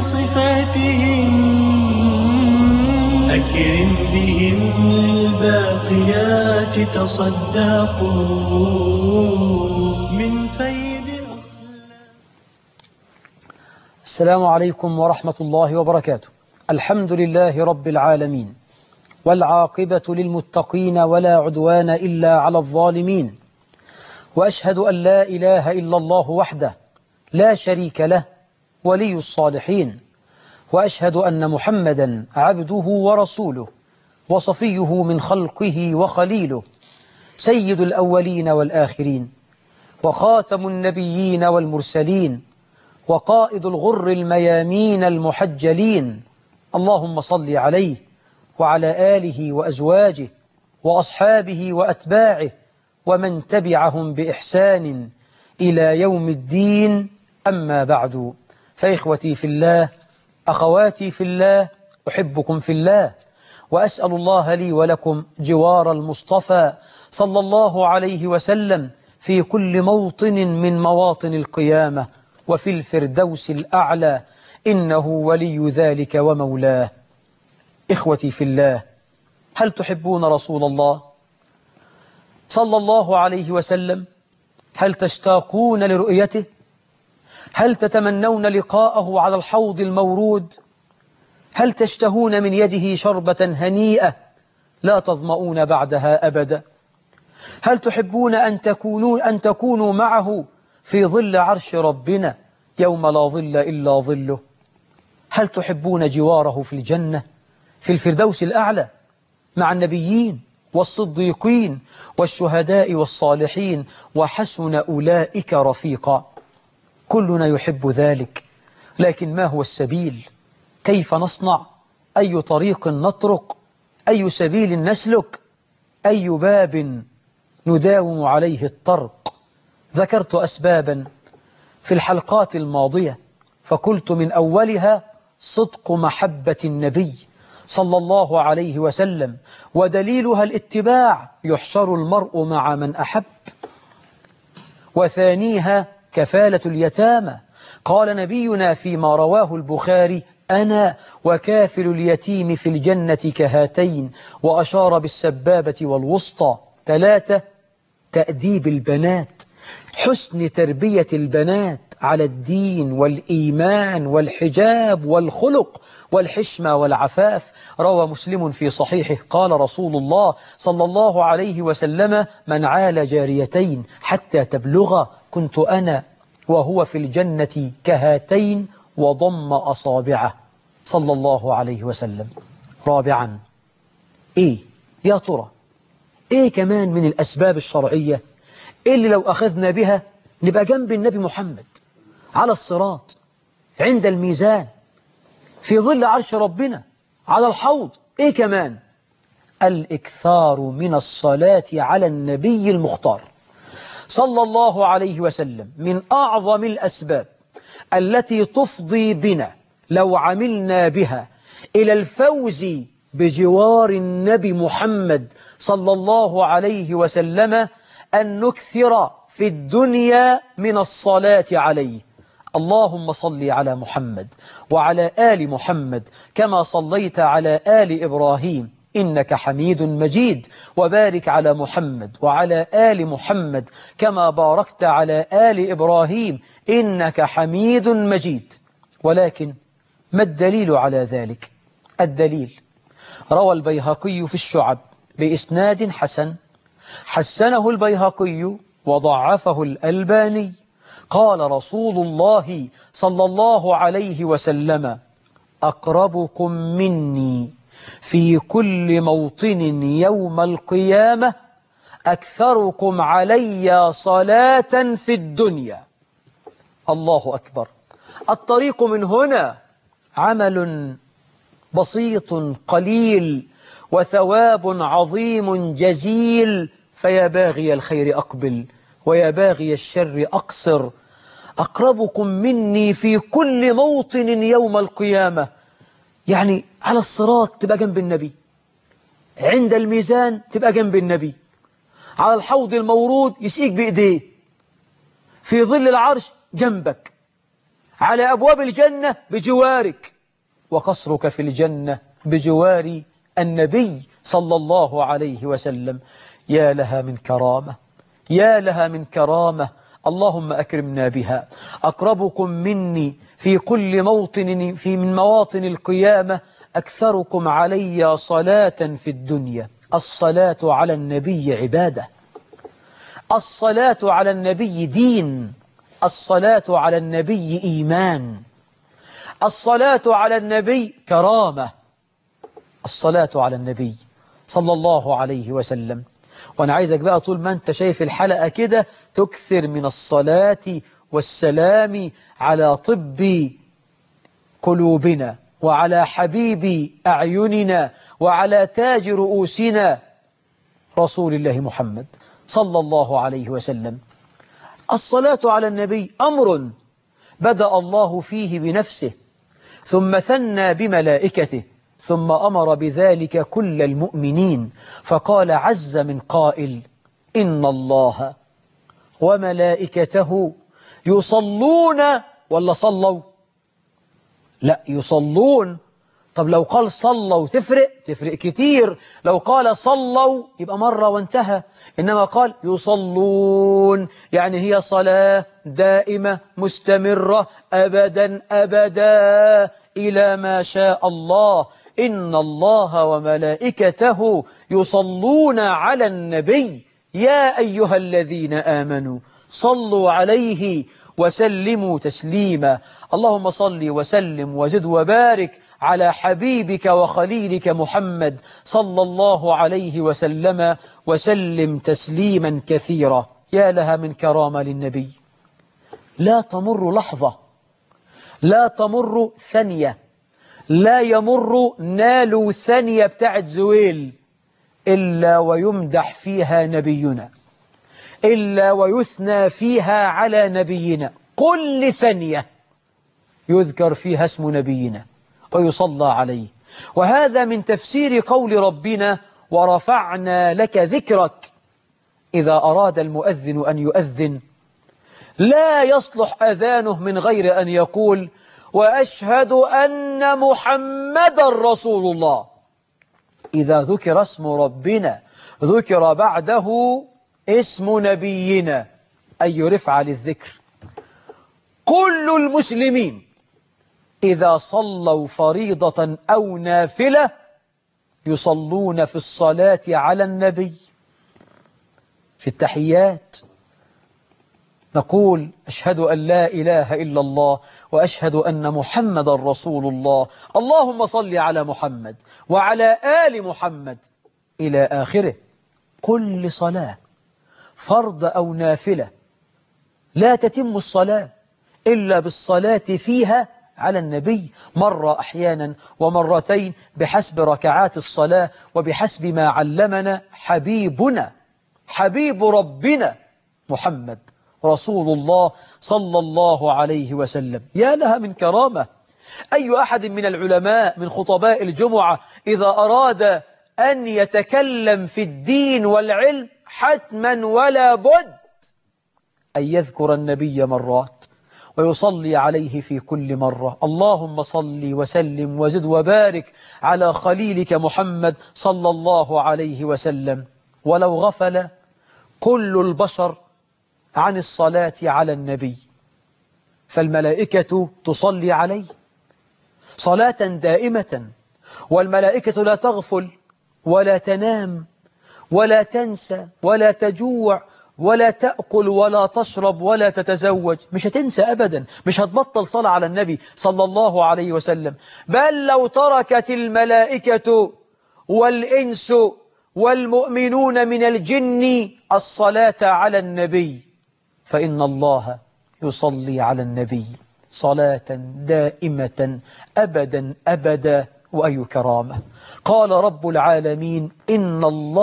صفاتهم أكرم بهم للباقيات تصدقوا من فيض الأخلاق. السلام عليكم ورحمة الله وبركاته. الحمد لله رب العالمين، والعاقبة للمتقين ولا عدوان إلا على الظالمين، وأشهد أن لا إله إلا الله وحده لا شريك له ولي الصالحين، وأشهد أن محمدا عبده ورسوله وصفيه من خلقه وخليله، سيد الأولين والآخرين، وخاتم النبيين والمرسلين، وقائد الغر الميامين المحجلين. اللهم صل عليه وعلى آله وأزواجه وأصحابه وأتباعه ومن تبعهم بإحسان إلى يوم الدين. أما بعد، فإخوتي في الله، أخواتي في الله، أحبكم في الله، وأسأل الله لي ولكم جوار المصطفى صلى الله عليه وسلم في كل موطن من مواطن القيامة وفي الفردوس الأعلى، إنه ولي ذلك ومولاه. إخوتي في الله، هل تحبون رسول الله صلى الله عليه وسلم؟ هل تشتاقون لرؤيته؟ هل تتمنون لقاءه على الحوض المورود؟ هل تشتهون من يده شربة هنيئة لا تظمؤون بعدها أبدا؟ هل تحبون أن تكونوا معه في ظل عرش ربنا يوم لا ظل إلا ظله؟ هل تحبون جواره في الجنة في الفردوس الأعلى مع النبيين والصديقين والشهداء والصالحين وحسن أولئك رفيقا؟ كلنا يحب ذلك، لكن ما هو السبيل؟ كيف نصنع؟ أي طريق نطرق؟ أي سبيل نسلك؟ أي باب نداوم عليه الطرق؟ ذكرت أسبابا في الحلقات الماضية، فقلت من أولها صدق محبة النبي صلى الله عليه وسلم، ودليلها الاتباع، يحشر المرء مع من أحب. وثانيها كفالة اليتامى، قال نبينا فيما رواه البخاري: أنا وكافل اليتيم في الجنة كهاتين، وأشار بالسبابة والوسطى. 3 تأديب البنات، حسن تربية البنات على الدين والإيمان والحجاب والخلق والحشمة والعفاف. روى مسلم في صحيحه قال رسول الله صلى الله عليه وسلم: من عال جاريتين حتى تبلغا كنت أنا وهو في الجنة كهاتين، وضم أصابعه صلى الله عليه وسلم. رابعا، إيه يا ترى؟ إيه كمان من الأسباب الشرعية اللي لو أخذنا بها نبقى جنب النبي محمد على الصراط، عند الميزان، في ظل عرش ربنا، على الحوض؟ إيه كمان؟ الإكثار من الصلاة على النبي المختار صلى الله عليه وسلم من أعظم الأسباب التي تفضي بنا لو عملنا بها إلى الفوز بجوار النبي محمد صلى الله عليه وسلم أن نكثر في الدنيا من الصلاة عليه. اللهم صل على محمد وعلى آل محمد كما صليت على آل إبراهيم إنك حميد مجيد، وبارك على محمد وعلى آل محمد كما باركت على آل إبراهيم إنك حميد مجيد. ولكن ما الدليل على ذلك؟ الدليل روى البيهقي في الشعب بإسناد حسن، حسنه البيهقي وضعفه الألباني، قال رسول الله صلى الله عليه وسلم: أقربكم مني في كل موطن يوم القيامة أكثركم علي صلاة في الدنيا. الله أكبر. الطريق من هنا عمل بسيط قليل وثواب عظيم جزيل، فيا باغي الخير أقبل ويا باغي الشر أقصر. أقربكم مني في كل موطن يوم القيامة، يعني على الصراط تبقى جنب النبي، عند الميزان تبقى جنب النبي، على الحوض المورود يسقيك بإيديه، في ظل العرش جنبك، على أبواب الجنة بجوارك، وقصرك في الجنة بجوار النبي صلى الله عليه وسلم. يا لها من كرامة، يا لها من كرامة، اللهم أكرمنا بها. أقربكم مني في كل موطن من مواطن القيامة أكثركم علي صلاة في الدنيا. الصلاة على النبي عبادة، الصلاة على النبي دين، الصلاة على النبي إيمان، الصلاة على النبي كرامة، الصلاة على النبي صلى الله عليه وسلم. وأنا عايزك بقى طول ما أنت شايف الحلقة كده تكثر من الصلاة والسلام على طب قلوبنا، وعلى حبيب أعيننا، وعلى تاج رؤوسنا رسول الله محمد صلى الله عليه وسلم. الصلاة على النبي أمر بدأ الله فيه بنفسه، ثم ثنى بملائكته، ثم أمر بذلك كل المؤمنين، فقال عز من قائل: إن الله وملائكته يصلون، ولا صلوا؟ لا، يصلون. طب لو قال صلوا تفرق كتير. لو قال صلوا يبقى مرة وانتهى، إنما قال يصلون، يعني هي صلاة دائمة مستمرة أبدا أبدا إلى ما شاء الله. إن الله وملائكته يصلون على النبي يا أيها الذين آمنوا صلوا عليه وسلموا تسليما. اللهم صل وسلم وزد وبارك على حبيبك وخليلك محمد صلى الله عليه وسلم وسلم تسليما كثيرا. يا لها من كرامة للنبي، لا تمر لحظة، لا تمر ثانية، لا يمر نال ثانية بتاعت زويل إلا ويمدح فيها نبينا، إلا ويثنى فيها على نبينا. كل ثانية يذكر فيها اسم نبينا ويصلى عليه. وهذا من تفسير قول ربنا: ورفعنا لك ذكرك. إذا أراد المؤذن أن يؤذن لا يصلح أذانه من غير أن يقول: وأشهد أن محمدا رسول الله. إذا ذكر اسم ربنا ذكر بعده اسم نبينا، أي رفع للذكر. كل المسلمين إذا صلوا فريضة أو نافلة يصلون في الصلاة على النبي. في التحيات نقول: أشهد أن لا إله إلا الله وأشهد أن محمد رسول الله، اللهم صل على محمد وعلى آل محمد، إلى آخره. كل صلاة فرض أو نافلة لا تتم الصلاة إلا بالصلاة فيها على النبي، مرة أحيانا ومرتين بحسب ركعات الصلاة وبحسب ما علمنا حبيبنا حبيب ربنا محمد رسول الله صلى الله عليه وسلم. يا لها من كرامة. أي أحد من العلماء من خطباء الجمعة إذا أراد أن يتكلم في الدين والعلم حتما ولا بد أن يذكر النبي مرات ويصلي عليه في كل مرة. اللهم صل وسلم وزد وبارك على خليلك محمد صلى الله عليه وسلم. ولو غفل كل البشر عن الصلاة على النبي فالملائكة تصلي عليه صلاة دائمة، والملائكة لا تغفل ولا تنام ولا تنسى ولا تجوع ولا تأكل ولا تشرب ولا تتزوج. مش هتنسى أبدا، مش هتبطل صلاة على النبي صلى الله عليه وسلم. بل لو تركت الملائكة والإنس والمؤمنون من الجن الصلاة على النبي فإن الله يصلي على النبي صلاة دائمة أبدا أبدا. وأي كرامة. قال رب العالمين: إن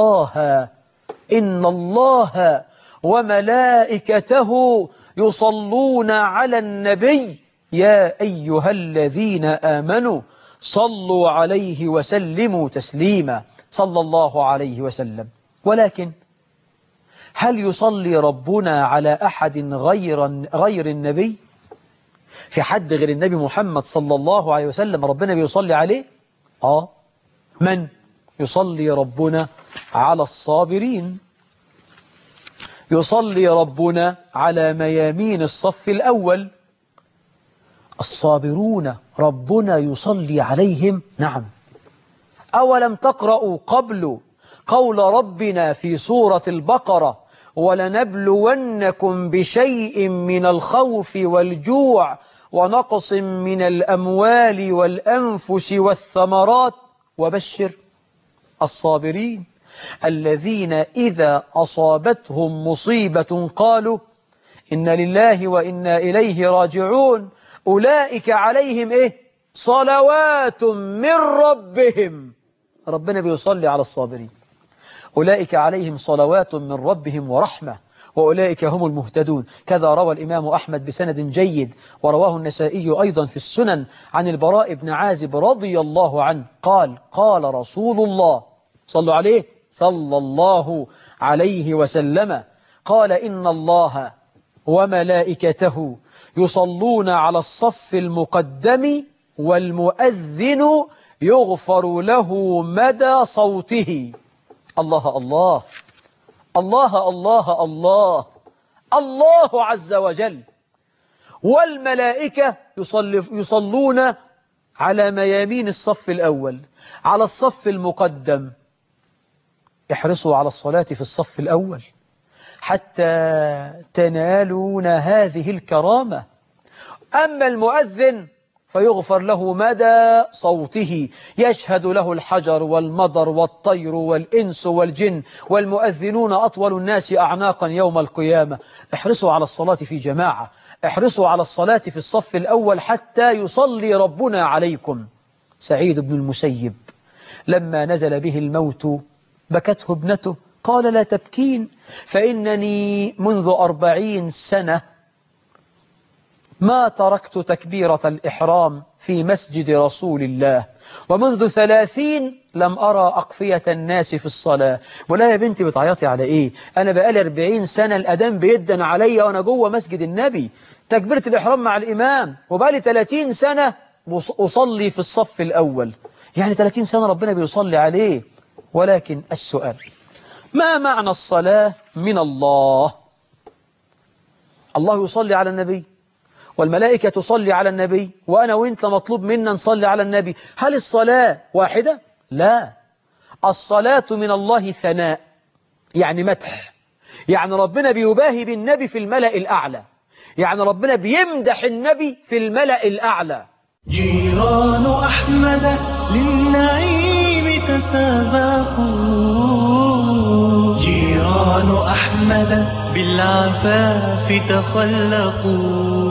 الله وملائكته يصلون على النبي يا أيها الذين آمنوا صلوا عليه وسلموا تسليما. صلى الله عليه وسلم. ولكن هل يصلي ربنا على أحد غير النبي؟ في حد غير النبي محمد صلى الله عليه وسلم ربنا بيصلي عليه؟ من؟ يصلي ربنا على الصابرين، يصلي ربنا على ميامين الصف الأول. الصابرون ربنا يصلي عليهم. نعم. أولم تقرأوا قبل قول ربنا في سورة البقرة ولنبلونكم بشيء من الخوف والجوع ونقص من الأموال والأنفس والثمرات وبشر الصابرين الذين إذا أصابتهم مصيبة قالوا إن لله وإنا إليه راجعون أولئك عليهم صلوات من ربهم. ربنا بيصلي على الصابرين. أولئك عليهم صلوات من ربهم ورحمة وأولئك هم المهتدون. كذا روى الإمام أحمد بسند جيد ورواه النسائي أيضا في السنن عن البراء بن عازب رضي الله عنه قال قال رسول الله صلوا عليه صلى الله عليه وسلم قال إن الله وملائكته يصلون على الصف المقدم والمؤذن يغفر له مدى صوته. الله الله الله الله الله الله عز وجل. والملائكة يصلون على ميامين الصف الأول على الصف المقدم. احرصوا على الصلاة في الصف الأول حتى تنالون هذه الكرامة. أما المؤذن فيغفر له مدى صوته، يشهد له الحجر والمطر والطير والإنس والجن، والمؤذنون أطول الناس أعناقا يوم القيامة. احرصوا على الصلاة في جماعة، احرصوا على الصلاة في الصف الأول حتى يصلي ربنا عليكم. سعيد بن المسيب لما نزل به الموت بكته ابنته قال لا تبكين فإنني منذ 40 سنة ما تركت تكبيرة الإحرام في مسجد رسول الله، ومنذ 30 لم أرى أقفية الناس في الصلاة. ولا يا بنتي بتعيطي على إيه؟ أنا بقالي 40 سنة الأذان بيدن عليا وأنا جوه مسجد النبي تكبيرة الإحرام مع الإمام، وبقالي 30 سنة أصلي في الصف الأول. يعني 30 سنة ربنا بيصلي عليه. ولكن السؤال ما معنى الصلاة من الله؟ الله يصلي على النبي والملائكة تصلي على النبي وأنا وإنت مطلوب منا نصلي على النبي. هل الصلاة واحدة؟ لا، الصلاة من الله ثناء، يعني مدح، يعني ربنا بيباهي بالنبي في الملأ الأعلى، يعني ربنا بيمدح النبي في الملأ الأعلى. جيران أحمد للنعيم تسابقوا، جيران أحمد بالعفاف تخلقوا.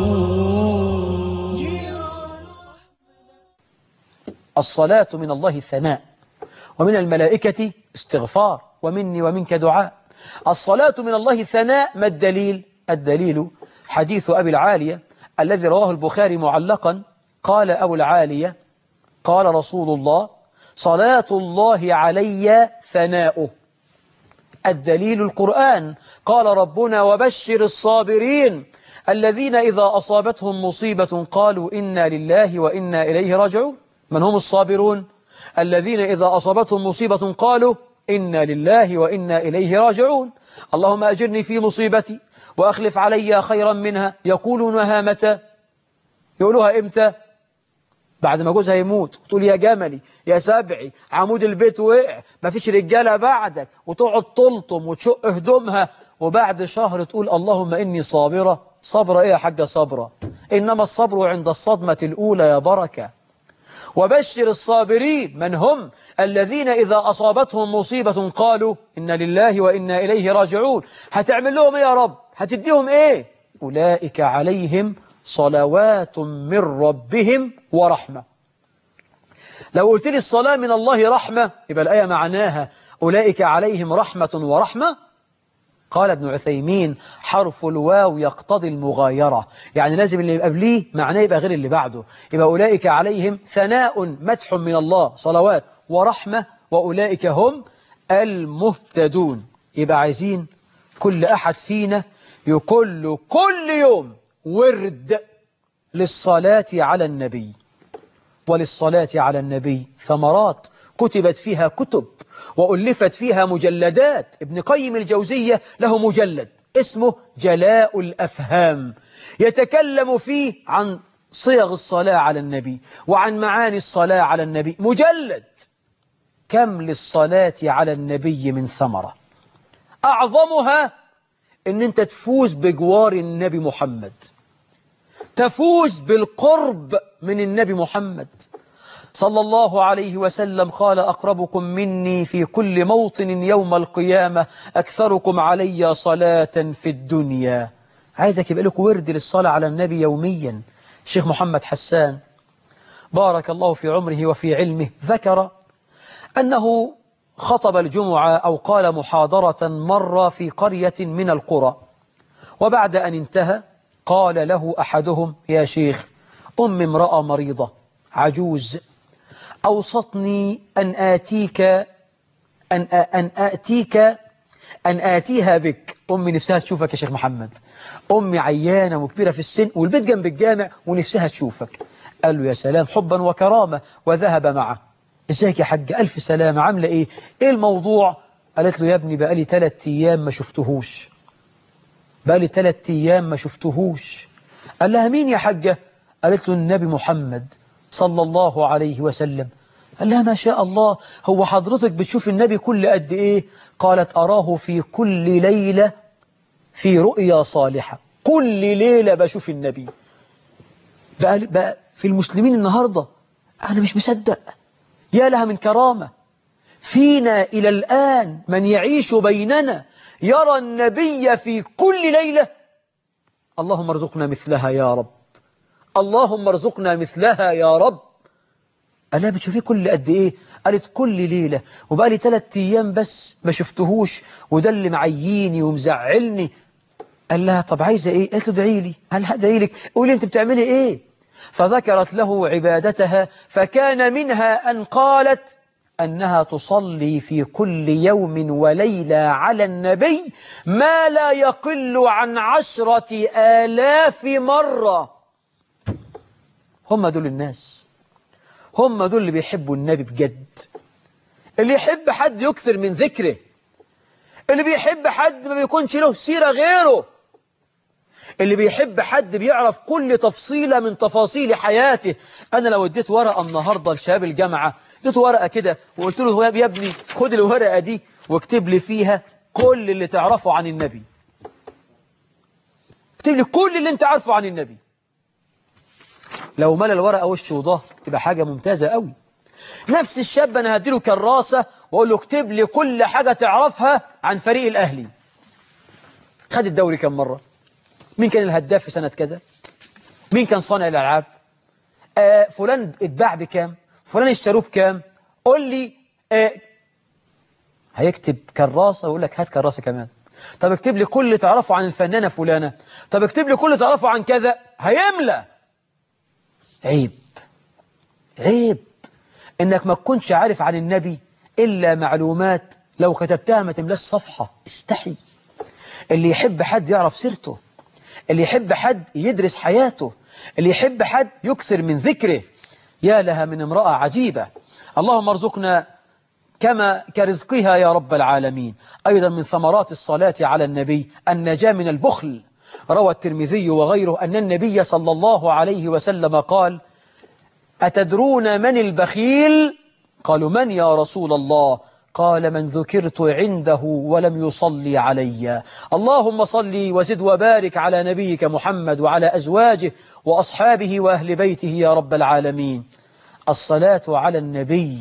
الصلاة من الله ثناء، ومن الملائكة استغفار، ومني ومنك دعاء. الصلاة من الله ثناء. ما الدليل؟ الدليل حديث أبي العالية الذي رواه البخاري معلقا. قال أبو العالية قال رسول الله صلاة الله علي ثناؤه. الدليل القرآن. قال ربنا وبشر الصابرين الذين إذا أصابتهم مصيبة قالوا إنا لله وإنا إليه راجعون. من هم الصابرون؟ الذين إذا أصابتهم مصيبة قالوا إنا لله وإنا إليه راجعون. اللهم أجرني في مصيبتي وأخلف علي خيرا منها. يقولونها متى؟ يقولوها إمتى؟ بعد ما جوزها يموت وتقول يا جملي يا سبعي عمود البيت وقع ما فيش رجالة بعدك، وتقعد تلطم وتشق هدومها، وبعد شهر تقول اللهم إني صابرة. صبرة إيه يا حاجة صبرة؟ إنما الصبر عند الصدمة الأولى يا بركة. وبشر الصابرين من هم؟ الذين إذا أصابتهم مصيبة قالوا إن لله وإنا إليه راجعون. هتعمل لهم إيه يا رب؟ هتديهم إيه؟ أولئك عليهم صلوات من ربهم ورحمة. لو قلت لي الصلاة من الله رحمة يبقى الآية معناها أولئك عليهم رحمة ورحمة. قال ابن عثيمين حرف الواو يقتضي المغايرة، يعني لازم اللي يبقى قبليه معناه يبقى غير اللي بعده. يبقى أولئك عليهم ثناء مدح من الله صلوات ورحمة وأولئك هم المهتدون. يبقى عايزين كل أحد فينا يقول كل يوم ورد للصلاة على النبي. وللصلاة على النبي ثمرات كتبت فيها كتب وألفت فيها مجلدات. ابن قيم الجوزية له مجلد اسمه جلاء الأفهام، يتكلم فيه عن صيغ الصلاة على النبي وعن معاني الصلاة على النبي. مجلد. كم للصلاة على النبي من ثمرة، أعظمها أن أنت تفوز بجوار النبي محمد، تفوز بالقرب من النبي محمد صلى الله عليه وسلم. قال أقربكم مني في كل موطن يوم القيامة أكثركم علي صلاة في الدنيا. عايزك يبقى لك ورد للصلاة على النبي يوميا. الشيخ محمد حسان بارك الله في عمره وفي علمه ذكر أنه خطب الجمعة أو قال محاضرة مرة في قرية من القرى، وبعد أن انتهى قال له أحدهم: يا شيخ، امرأة مريضة عجوز أوصتني أن آتيها بك. أمي نفسها تشوفك يا شيخ محمد، أمي عيانة وكبيرة في السن والبيت جنب الجامع ونفسها تشوفك. قال له: يا سلام، حبا وكرامة. وذهب معه. ازيك يا حاج؟ ألف سلامة، عاملة إيه الموضوع؟ قالت له: يا ابني بقالي 3 أيام ما شفتهوش، بقالي 3 أيام ما شفتهوش. قال لها: مين يا حاجة؟ قالت له: النبي محمد صلى الله عليه وسلم. قال لها: ما شاء الله، هو حضرتك بتشوف النبي كل قد إيه؟ قالت: أراه في كل ليلة في رؤيا صالحة، كل ليلة بشوف النبي. بقى في المسلمين النهاردة أنا مش مصدق، يا لها من كرامة. فينا إلى الآن من يعيش بيننا يرى النبي في كل ليلة. اللهم ارزقنا مثلها يا رب، اللهم ارزقنا مثلها يا رب. أنا بتشوفيه كل قد إيه؟ قالت: كل ليلة، وبقى لي 3 أيام بس ما شفتهوش، وده اللي معييني ومزعلني. قال لها: طب عايزة إيه؟ قالت له: ادعي لي. قال لها: ادعي لك؟ قولي أنت بتعملي إيه؟ فذكرت له عبادتها، فكان منها أن قالت أنها تصلي في كل يوم وليلة على النبي ما لا يقل عن 10,000 مرة. هم دول الناس، هم دول اللي بيحبوا النبي بجد، اللي يحب حد يكثر من ذكره، اللي بيحب حد ما بيكونش له سيرة غيره، اللي بيحب حد بيعرف كل تفصيلة من تفاصيل حياته. أنا لو اديت ورقة النهاردة لشباب الجامعة، اديت ورقة كده وقلت له: يا ابني خد الورقة دي واكتب لي فيها كل اللي تعرفه عن النبي، اكتب لي كل اللي انت عارفه عن النبي. لو ملى الورقة وش وظهر يبقى حاجة ممتازة قوي. نفس الشاب أنا هديله كراسة وأقول له: اكتب لي كل حاجة تعرفها عن فريق الأهلي. خد الدوري كم مرة؟ مين كان الهداف في سنة كذا؟ مين كان صانع الألعاب؟ فلان اتباع بكام؟ فلان اشتروه بكام؟ قول لي. هيكتب كراسة ويقول لك: هات كراسة كمان. طب اكتب لي كل اللي تعرفه عن الفنانة فلانة. طب اكتب لي كل اللي تعرفه عن كذا. هيملى. عيب، عيب انك ما تكونش عارف عن النبي إلا معلومات لو كتبتها ما تملاش صفحة. استحي. اللي يحب حد يعرف سيرته، اللي يحب حد يدرس حياته، اللي يحب حد يكثر من ذكره. يا لها من امرأة عجيبة. اللهم ارزقنا كرزقها يا رب العالمين. أيضا من ثمرات الصلاة على النبي النجاة من البخل. روى الترمذي وغيره أن النبي صلى الله عليه وسلم قال: أتدرون من البخيل؟ قالوا: من يا رسول الله؟ قال: من ذكرت عنده ولم يصلي علي. اللهم صل وزد وبارك على نبيك محمد وعلى أزواجه وأصحابه وأهل بيته يا رب العالمين. الصلاة على النبي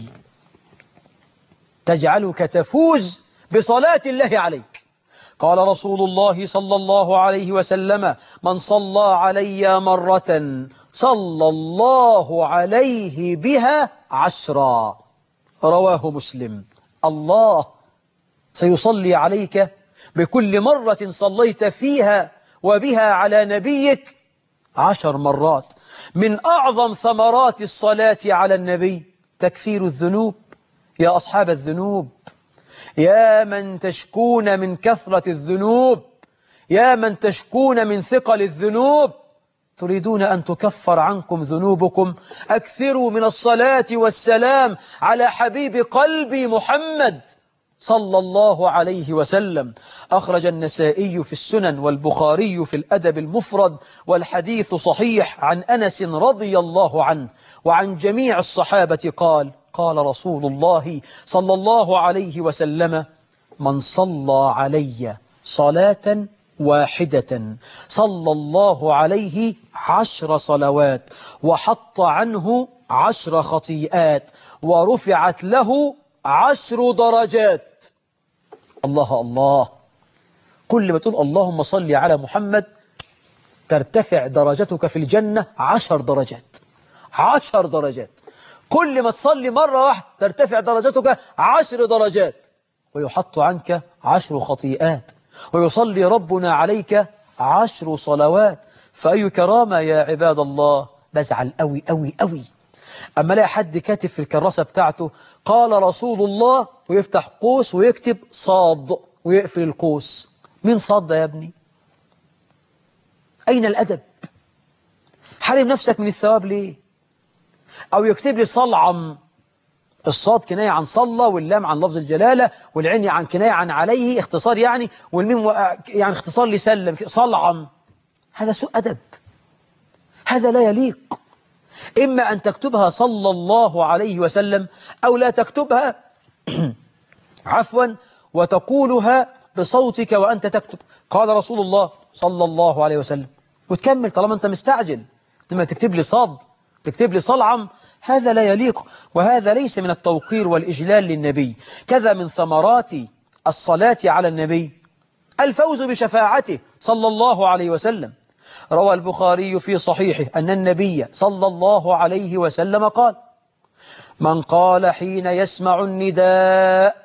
تجعلك تفوز بصلاة الله عليك. قال رسول الله صلى الله عليه وسلم: من صلى علي مرة صلى الله عليه بها 10. رواه مسلم. الله سيصلي عليك بكل مرة صليت فيها وبها على نبيك 10 مرات. من أعظم ثمرات الصلاة على النبي تكفير الذنوب. يا أصحاب الذنوب، يا من تشكون من كثرة الذنوب، يا من تشكون من ثقل الذنوب، تريدون أن تكفر عنكم ذنوبكم؟ أكثروا من الصلاة والسلام على حبيب قلبي محمد صلى الله عليه وسلم. أخرج النسائي في السنن والبخاري في الأدب المفرد، والحديث صحيح، عن أنس رضي الله عنه وعن جميع الصحابة قال: قال رسول الله صلى الله عليه وسلم: من صلى علي صلاة واحدة صلى الله عليه 10 صلوات، وحط عنه 10 خطيئات، ورفعت له 10 درجات. الله الله. كل ما تقول اللهم صل على محمد ترتفع درجتك في الجنة 10 درجات. 10 درجات. كل ما تصلي مرة واحدة ترتفع درجتك 10 درجات، ويحط عنك 10 خطيئات، ويصلي ربنا عليك 10 صلوات. فأي كرامة يا عباد الله. بزعل أوي أوي أوي أما لا حد كاتب في الكراسة بتاعته قال رسول الله ويفتح قوس ويكتب صاد ويقفل القوس. مين صاد ده يا ابني؟ أين الأدب؟ حرم نفسك من الثواب ليه؟ أو يكتب لي صلعم. الصاد كناية عن صلى، واللام عن لفظ الجلالة، والعين عن كناية عن عليه اختصار يعني، والميم يعني اختصار لسلم. صلعم. هذا سوء أدب، هذا لا يليق. إما أن تكتبها صلى الله عليه وسلم أو لا تكتبها عفوا وتقولها بصوتك وأنت تكتب قال رسول الله صلى الله عليه وسلم وتكمل طالما أنت مستعجل. لما تكتب لي صاد تكتب لي صلعم، هذا لا يليق، وهذا ليس من التوقير والإجلال للنبي. كذا من ثمرات الصلاة على النبي الفوز بشفاعته صلى الله عليه وسلم. روى البخاري في صحيحه أن النبي صلى الله عليه وسلم قال: من قال حين يسمع النداء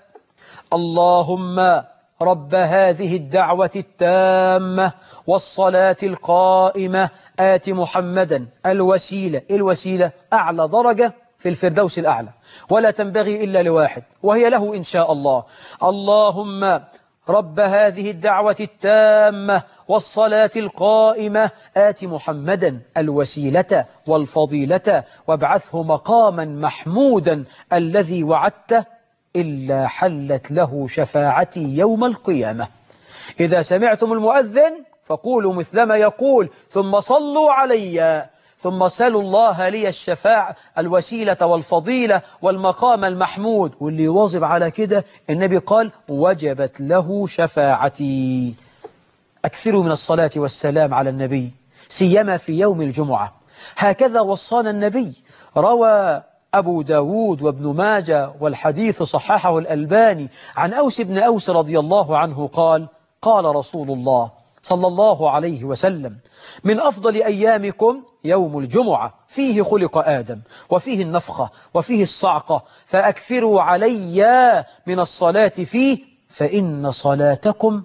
اللهم رب هذه الدعوة التامة والصلاة القائمة آت محمدا الوسيلة. الوسيلة أعلى درجة في الفردوس الأعلى، ولا تنبغي إلا لواحد وهي له إن شاء الله. اللهم رب هذه الدعوة التامة والصلاة القائمة آت محمدا الوسيلة والفضيلة وابعثه مقاما محمودا الذي وعدته إلا حلت له شفاعتي يوم القيامة. إذا سمعتم المؤذن فقولوا مثلما يقول ثم صلوا علي، ثم سلوا الله لي الشفاعة الوسيلة والفضيلة والمقام المحمود. واللي يواظب على كده النبي قال وجبت له شفاعتي. أكثروا من الصلاة والسلام على النبي سيما في يوم الجمعة. هكذا وصانا النبي. روى أبو داود وابن ماجة والحديث صححه الألباني عن أوس بن أوس رضي الله عنه قال: قال رسول الله صلى الله عليه وسلم: من أفضل أيامكم يوم الجمعة فيه خلق آدم وفيه النفخة وفيه الصعقة، فأكثروا علي من الصلاة فيه فإن صلاتكم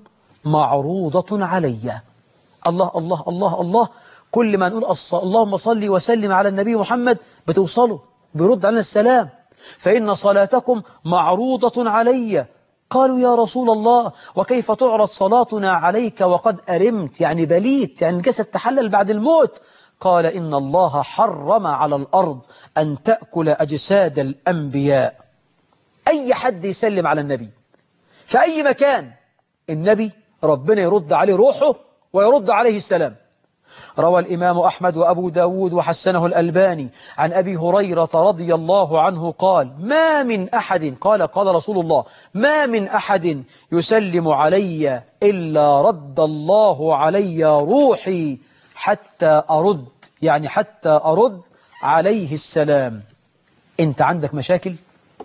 معروضة علي. الله الله الله الله. كل ما نقول اللهم صل وسلم على النبي محمد بتوصله برد علينا السلام. فإن صلاتكم معروضة علي. قالوا يا رسول الله وكيف تعرض صلاتنا عليك وقد أرمت، يعني بليت، يعني الجسد تحلل بعد الموت. قال إن الله حرم على الأرض أن تأكل أجساد الأنبياء. أي حد يسلم على النبي في أي مكان النبي ربنا يرد عليه روحه ويرد عليه السلام. روى الإمام أحمد وأبو داود وحسنه الألباني عن أبي هريرة رضي الله عنه قال: ما من أحد قال رسول الله: ما من أحد يسلم علي إلا رد الله علي روحي حتى أرد، يعني حتى أرد عليه السلام. أنت عندك مشاكل؟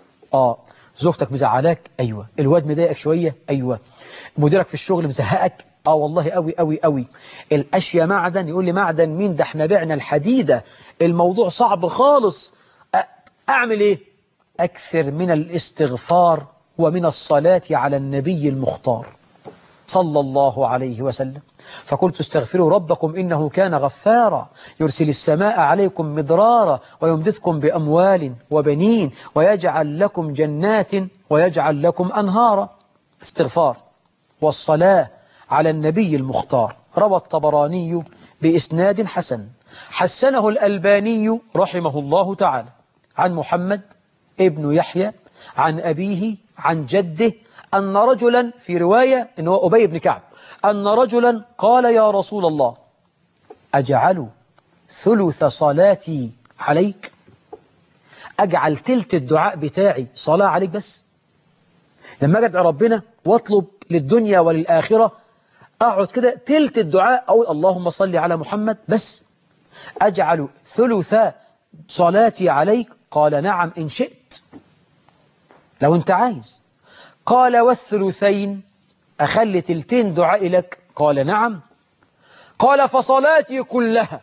زوجتك مزعلاك؟ أيوة. الواد مضايقك شوية؟ أيوة. مديرك في الشغل مزهقك؟ والله قوي قوي قوي. الأشياء معدن؟ يقول لي معدن مين؟ ده احنا بعنا الحديدة، الموضوع صعب خالص. أعمل إيه؟ أكثر من الاستغفار ومن الصلاة على النبي المختار صلى الله عليه وسلم. فقلت استغفروا ربكم إنه كان غفارا يرسل السماء عليكم مدرارا ويمددكم بأموال وبنين ويجعل لكم جنات ويجعل لكم أنهارا. استغفار والصلاة على النبي المختار. روى الطبراني بإسناد حسن حسنه الألباني رحمه الله تعالى عن محمد ابن يحيى عن أبيه عن جده أن رجلا، في رواية أنه أبي بن كعب، أن رجلا قال يا رسول الله أجعل ثلث صلاتي عليك؟ أجعل تلت الدعاء بتاعي صلاة عليك بس؟ لما أجد ربنا واطلب للدنيا وللآخرة أقعد كده تلت الدعاء أقول اللهم صل على محمد بس؟ أجعل ثلث صلاتي عليك؟ قال نعم إن شئت، لو أنت عايز. قال والثلثين؟ أخلي تلتين دعائي لك؟ قال نعم. قال فصلاتي كلها،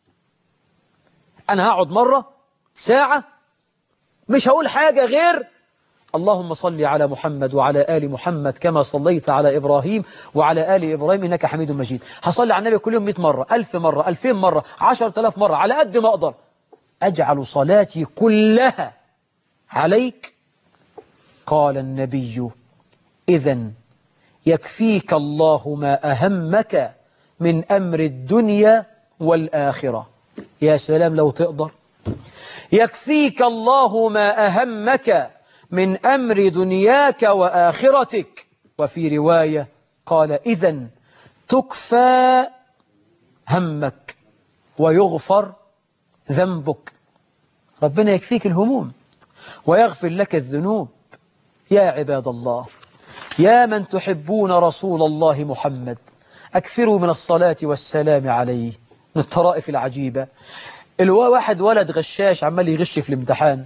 أنا هقعد مرة ساعة مش هقول حاجة غير اللهم صل على محمد وعلى آل محمد كما صليت على إبراهيم وعلى آل إبراهيم إنك حميد مجيد. هصلي على النبي كل يوم 100 مرة، 1000 مرة، 2000 مرة، 10,000 مرة، على قد ما أقدر. أجعل صلاتي كلها عليك؟ قال النبي إذن يكفيك الله ما أهمك من أمر الدنيا والآخرة. يا سلام لو تقدر. يكفيك الله ما أهمك من أمر دنياك وآخرتك. وفي رواية قال إذن تكفى همك ويغفر ذنبك. ربنا يكفيك الهموم ويغفر لك الذنوب. يا عباد الله، يا من تحبون رسول الله محمد، أكثروا من الصلاة والسلام عليه. من الطرائف العجيبة، واحد ولد غشاش عمال يغش في الامتحان،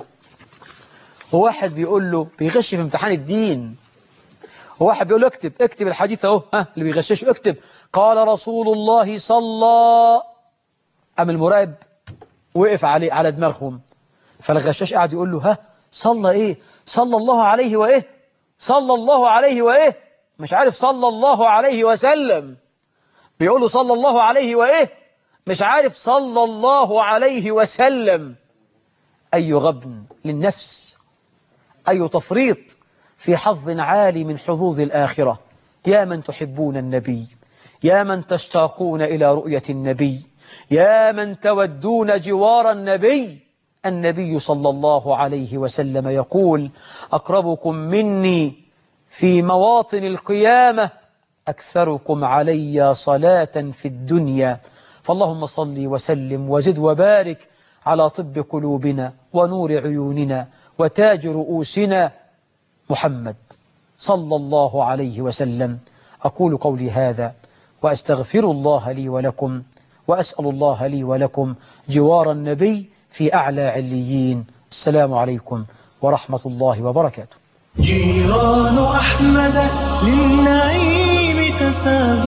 وواحد بيقول له بيغش في امتحان الدين، وواحد بيقول له اكتب الحديث اهو، اللي بيغششه اكتب قال رسول الله صلى. أم المراقب وقف على دماغهم، فالغشاش قاعد يقول له صلى ايه؟ صلى الله عليه وايه؟ صلى الله عليه وايه؟ مش عارف صلى الله عليه وسلم. بيقول له صلى الله عليه وايه؟ مش عارف صلى الله عليه وسلم. أي غبن للنفس، أي تفريط في حظ عالي من حظوظ الآخرة. يا من تحبون النبي، يا من تشتاقون إلى رؤية النبي، يا من تودون جوار النبي. النبي صلى الله عليه وسلم يقول أقربكم مني في مواطن القيامة أكثركم علي صلاة في الدنيا. فاللهم صل وسلم وزد وبارك على طب قلوبنا ونور عيوننا وتاج رؤوسنا محمد صلى الله عليه وسلم. أقول قولي هذا وأستغفر الله لي ولكم، وأسأل الله لي ولكم جوار النبي في أعلى عليين. السلام عليكم ورحمة الله وبركاته. جيران أحمد للنعيم تسابق.